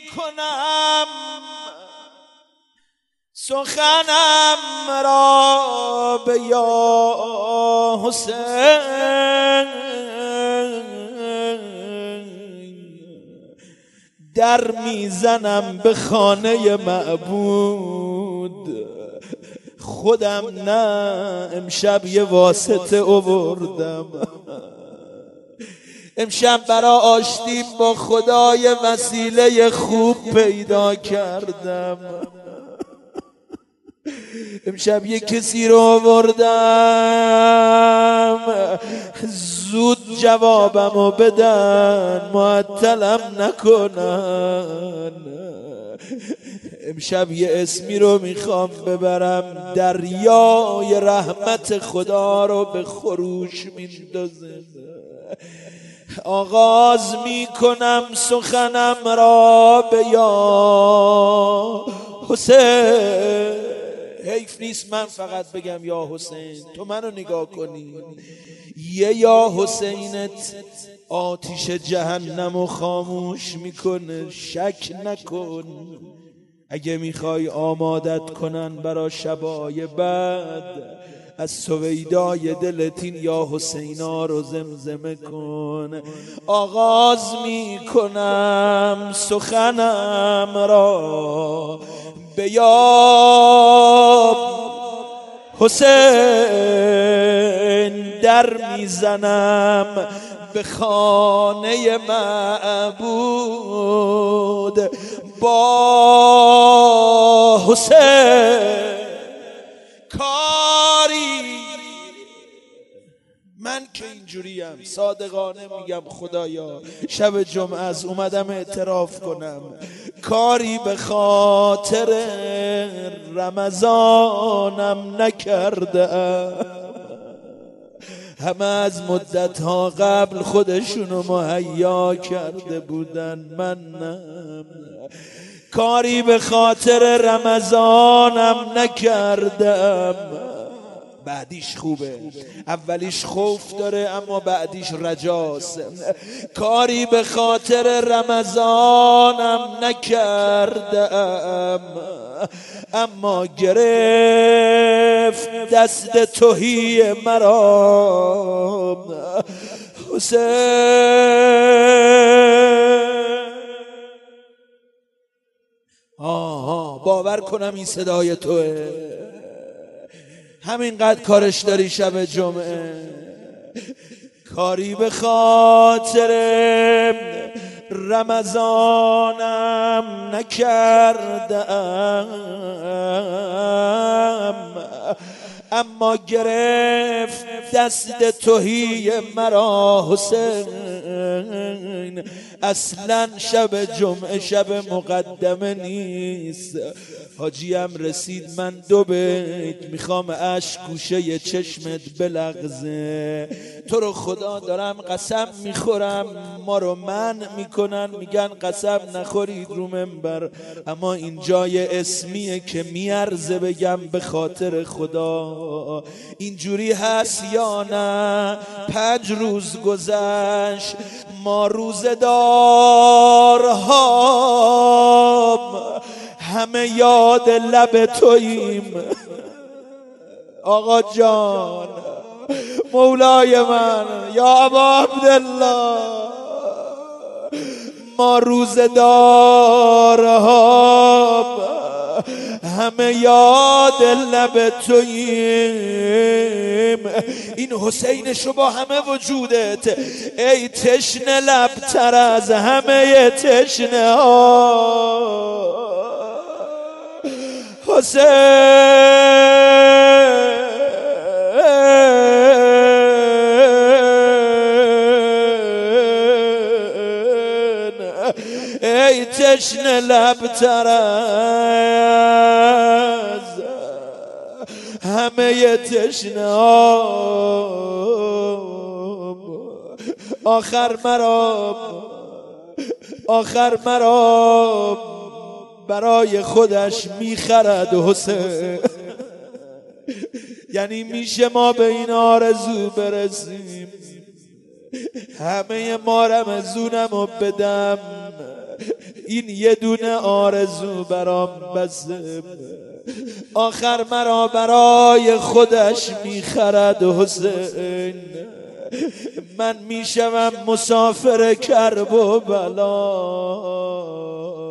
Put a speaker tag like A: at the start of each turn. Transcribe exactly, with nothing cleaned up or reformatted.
A: کنم سخنم را به یا حسین، در میزنم به خانه معبود. خودم نه امشب یه واسطه آوردم، امشب برا آشتیم با خدای وسیله خوب پیدا کردم. امشب یه کسی رو آوردم زود جوابمو بدن، معطلم نکنن. امشب یه اسمی رو میخوام ببرم، دریای رحمت خدا رو به خروش میندازه. آغاز میکنم سخنم را به یا حسین. حیف نیست من فقط بگم یا حسین، تو منو نگاه کنی. یه یا حسینت آتیش جهنمو خاموش میکنه، شک نکن. اگه میخوای آمادت کنن برا شبای بعد، از سویدای دلتین یا حسینا رو زمزمه کن. آغاز میکنم سخنم را به یا حسین، در میزنم به خانه معبود. با حسین کاری، من که اینجوریم صادقانه میگم خدایا، شب جمعه از اومدم اعتراف کنم، کاری به خاطر رمضانم نکردم. همه از مدتها قبل خودشونو مهیا کرده بودن، من نه. کاری به خاطر رمضانم نکردم. بعدیش خوبه، اولیش خوف داره اما بعدیش رجاست. کاری به خاطر رمضانم نکردم، اما گرفت دست تهی مرا حسین. آها باور کنم این صدای توه، همینقدر کارش داری شب جمعه. کاری به خاطر رمضانم نکردم، اما گرفت دست تهی مرا حسین. اصلا شب جمعه شب مقدمه نیست. حاجیم رسید من دو بیت میخوام اشک گوشه چشمت بلغزه. تو رو خدا دارم قسم میخورم، ما رو من میکنن میگن قسم نخورید رو منبر، اما این جای اسمیه که میارزه بگم به خاطر خدا. اینجوری هست یا نه؟ پنج روز گذشت، ما روزدارها همه یاد لب توییم. آقا جان مولای من یا ابا عبدالله، ما روزدارها همه یاد لب توییم. این حسین شو با همه وجودت، ای تشنه لب تر از همه تشنه ها حسین. ای تشنه لب تر از همه تشنه آب. آخر مرا آخر مرا برای خودش میخرد حسین. یعنی میشه ما به این آرزو برسیم، همه ما رمزونمو بدم، این یه دونه آرزو برام بسه، آخر مرا برای خودش میخرد حسین. من میشوم مسافر کرب و بلا،